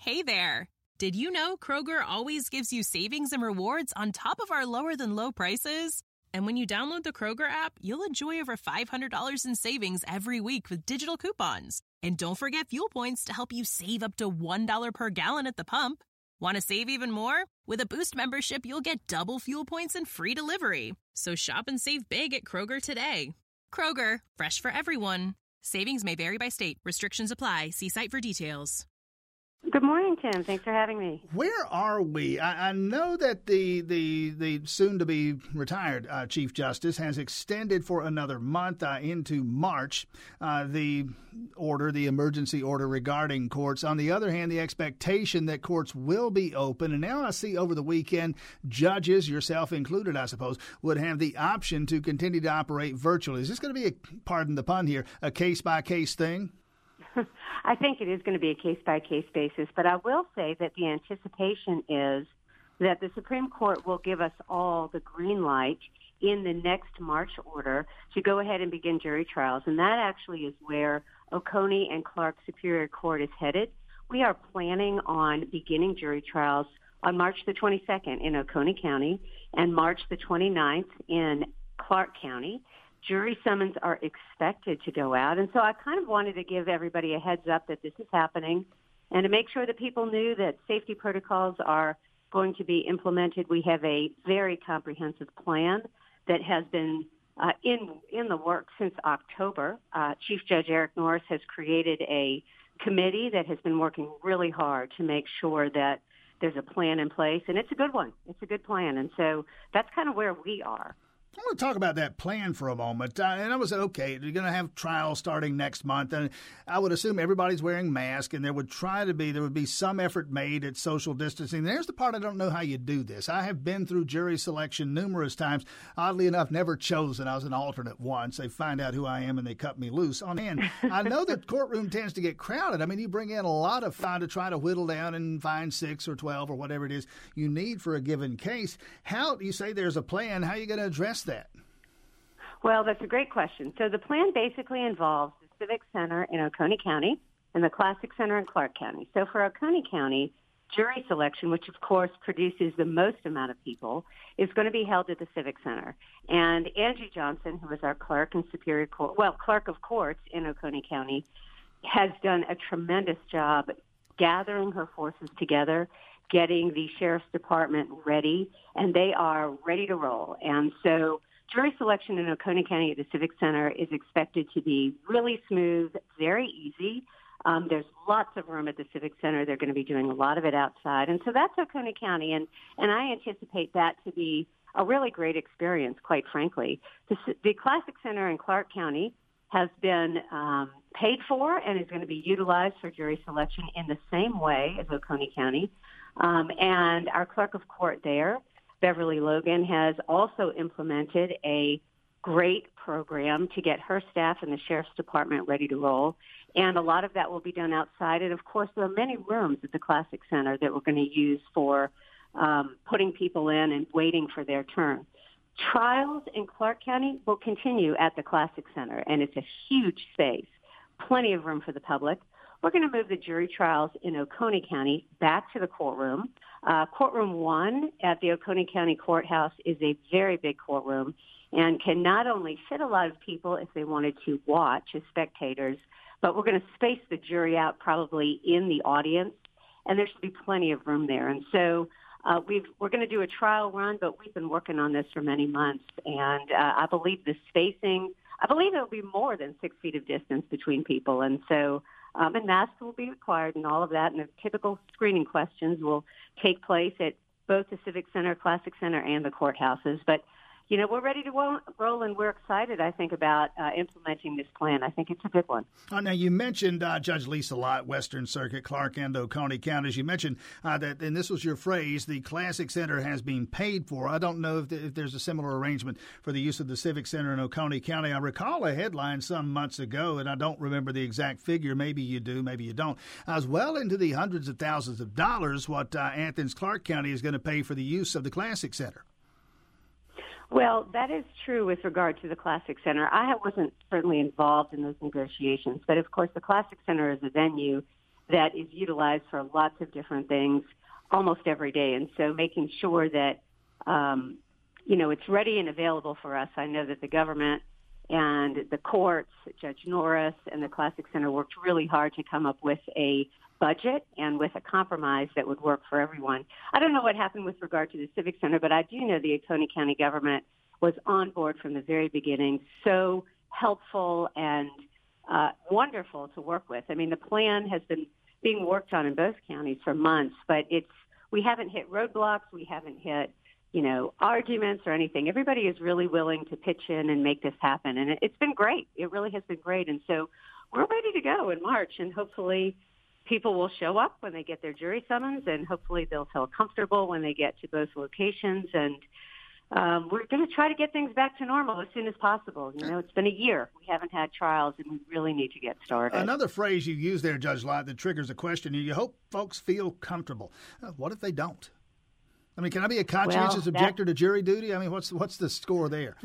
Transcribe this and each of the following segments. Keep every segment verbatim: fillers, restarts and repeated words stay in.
Hey there! Did you know Kroger always gives you savings and rewards on top of our lower-than-low prices? And when you download the Kroger app, you'll enjoy over five hundred dollars in savings every week with digital coupons. And don't forget fuel points to help you save up to one dollar per gallon at the pump. Want to save even more? With a Boost membership, you'll get double fuel points and free delivery. So shop and save big at Kroger today. Kroger, fresh for everyone. Savings may vary by state. Restrictions apply. See site for details. Good morning, Tim. Thanks for having me. Where are we? I, I know that the the, the soon-to-be retired uh, Chief Justice has extended for another month uh, into March uh, the order, the emergency order regarding courts. On the other hand, the expectation that courts will be open. And now I see over the weekend, judges, yourself included, I suppose, would have the option to continue to operate virtually. Is this going to be, a, pardon the pun here, a case-by-case thing? I think it is going to be a case-by-case basis, but I will say that the anticipation is that the Supreme Court will give us all the green light in the next March order to go ahead and begin jury trials, and that actually is where Oconee and Clark Superior Court is headed. We are planning on beginning jury trials on March the twenty-second in Oconee County and March the twenty-ninth in Clark County. Jury summons are expected to go out. And so I kind of wanted to give everybody a heads up that this is happening and to make sure that people knew that safety protocols are going to be implemented. We have a very comprehensive plan that has been uh, in in the works since October. Uh, Chief Judge Eric Norris has created a committee that has been working really hard to make sure that there's a plan in place. And it's a good one. It's a good plan. And so that's kind of where we are. I want to talk about that plan for a moment. Uh, and I was okay, you're going to have trials starting next month, and I would assume everybody's wearing masks, and there would try to be, there would be some effort made at social distancing. There's the part I don't know how you do this. I have been through jury selection numerous times. Oddly enough, never chosen. I was an alternate once. They find out who I am, and they cut me loose. On hand, I know the courtroom tends to get crowded. I mean, you bring in a lot of time to try to whittle down and find six or twelve or whatever it is you need for a given case. How, you say there's a plan, how are you going to address that? Well, that's a great question. So the plan basically involves the Civic Center in Oconee County and the Classic Center in Clark County. So for Oconee County, jury selection, which of course produces the most amount of people, is going to be held at the Civic Center. And Angie Johnson, who is our clerk in Superior Court, well, clerk of courts in Oconee County, has done a tremendous job gathering her forces together, getting the Sheriff's Department ready, and they are ready to roll. And so jury selection in Oconee County at the Civic Center is expected to be really smooth, very easy. Um, there's lots of room at the Civic Center. They're going to be doing a lot of it outside. And so that's Oconee County, and, and I anticipate that to be a really great experience, quite frankly. The, the Classic Center in Clark County has been um, paid for and is going to be utilized for jury selection in the same way as Oconee County. Um, and our clerk of court there, Beverly Logan, has also implemented a great program to get her staff and the Sheriff's Department ready to roll. And a lot of that will be done outside. And, of course, there are many rooms at the Classic Center that we're going to use for um, putting people in and waiting for their turn. Trials in Clark County will continue at the Classic Center, and it's a huge space, plenty of room for the public. We're going to move the jury trials in Oconee County back to the courtroom. Uh, courtroom one at the Oconee County Courthouse is a very big courtroom and can not only fit a lot of people if they wanted to watch as spectators, but we're going to space the jury out probably in the audience, and there should be plenty of room there. And so uh, we've, we're going to do a trial run, but we've been working on this for many months, and uh, I believe the spacing, I believe there will be more than six feet of distance between people, and so Um, and masks will be required and all of that, and the typical screening questions will take place at both the Civic Center, Classic Center, and the courthouses. But, you know, we're ready to roll, and we're excited, I think, about uh, implementing this plan. I think it's a good one. Uh, now, you mentioned uh, Judge Lisa Lott, Western Circuit, Clark and Oconee counties. You mentioned uh, that, and this was your phrase, the Classic Center has been paid for. I don't know if, the, if there's a similar arrangement for the use of the Civic Center in Oconee County. I recall a headline some months ago, and I don't remember the exact figure. Maybe you do, maybe you don't. I was well into the hundreds of thousands of dollars what uh, Athens Clark County is going to pay for the use of the Classic Center. Well, that is true with regard to the Classic Center. I wasn't certainly involved in those negotiations, but of course the Classic Center is a venue that is utilized for lots of different things almost every day. And so making sure that, um, you know, it's ready and available for us. I know that the government and the courts, Judge Norris and the Classic Center worked really hard to come up with a budget and with a compromise that would work for everyone. I don't know what happened with regard to the Civic Center, but I do know the Oconee County government was on board from the very beginning, so helpful and uh, wonderful to work with. I mean, the plan has been being worked on in both counties for months, but it's we haven't hit roadblocks, we haven't hit, you know, arguments or anything. Everybody is really willing to pitch in and make this happen, and it, it's been great. It really has been great, and so we're ready to go in March, and hopefully people will show up when they get their jury summons, and hopefully they'll feel comfortable when they get to both locations. And um, we're going to try to get things back to normal as soon as possible. You know, it's been a year. We haven't had trials, and we really need to get started. Another phrase you use there, Judge Lott, that triggers a question. You hope folks feel comfortable. Uh, what if they don't? I mean, can I be a conscientious well, objector to jury duty? I mean, what's what's the score there?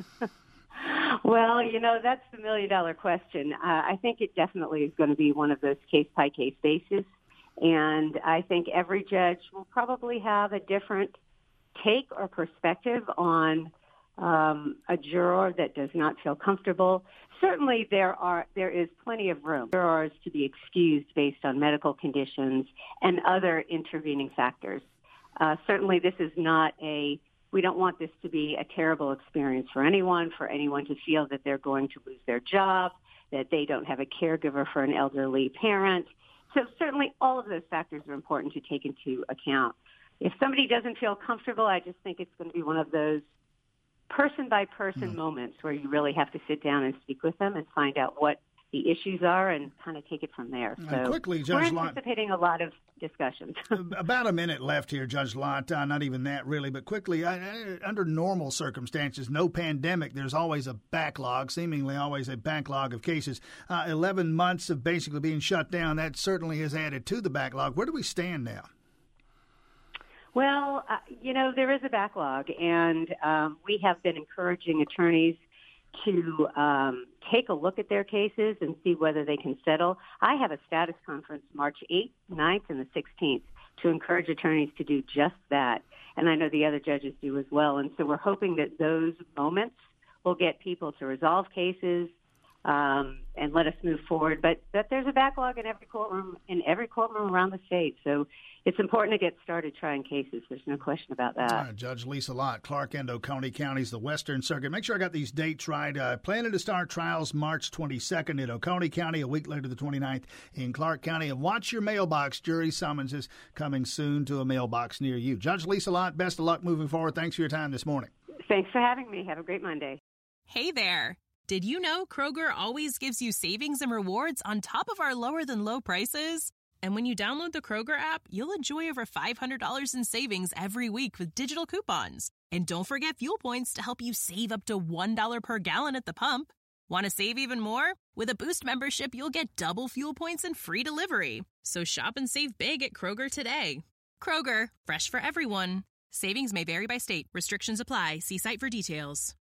Well, you know, that's the million-dollar question. Uh, I think it definitely is going to be one of those case-by-case basis, and I think every judge will probably have a different take or perspective on um, a juror that does not feel comfortable. Certainly, there are there is plenty of room for jurors to be excused based on medical conditions and other intervening factors. Uh, certainly, this is not a We don't want this to be a terrible experience for anyone, for anyone to feel that they're going to lose their job, that they don't have a caregiver for an elderly parent. So certainly all of those factors are important to take into account. If somebody doesn't feel comfortable, I just think it's going to be one of those person-by-person mm-hmm. moments where you really have to sit down and speak with them and find out what the issues are and kind of take it from there. So uh, quickly, Judge we're anticipating Lott, a lot of discussions. About a minute left here, Judge Lott. Uh, not even that, really, but quickly, uh, under normal circumstances, no pandemic, there's always a backlog, seemingly always a backlog of cases. Uh, eleven months of basically being shut down, that certainly has added to the backlog. Where do we stand now? Well, uh, you know, there is a backlog, and um, we have been encouraging attorneys to um, take a look at their cases and see whether they can settle. I have a status conference March eighth, ninth, and the sixteenth to encourage attorneys to do just that. And I know the other judges do as well. And so we're hoping that those moments will get people to resolve cases um, and let us move forward. But that there's a backlog in every courtroom, in every courtroom around the state. So it's important to get started trying cases. There's no question about that. Right, Judge Lisa Lott, Clark and Oconee Counties, the Western Circuit. Make sure I got these dates right. Uh, planning to start trials March twenty-second in Oconee County, a week later the twenty-ninth in Clark County. And watch your mailbox. Jury summonses coming soon to a mailbox near you. Judge Lisa Lott, best of luck moving forward. Thanks for your time this morning. Thanks for having me. Have a great Monday. Hey there. Did you know Kroger always gives you savings and rewards on top of our lower-than-low prices? And when you download the Kroger app, you'll enjoy over five hundred dollars in savings every week with digital coupons. And don't forget fuel points to help you save up to one dollar per gallon at the pump. Want to save even more? With a Boost membership, you'll get double fuel points and free delivery. So shop and save big at Kroger today. Kroger, fresh for everyone. Savings may vary by state. Restrictions apply. See site for details.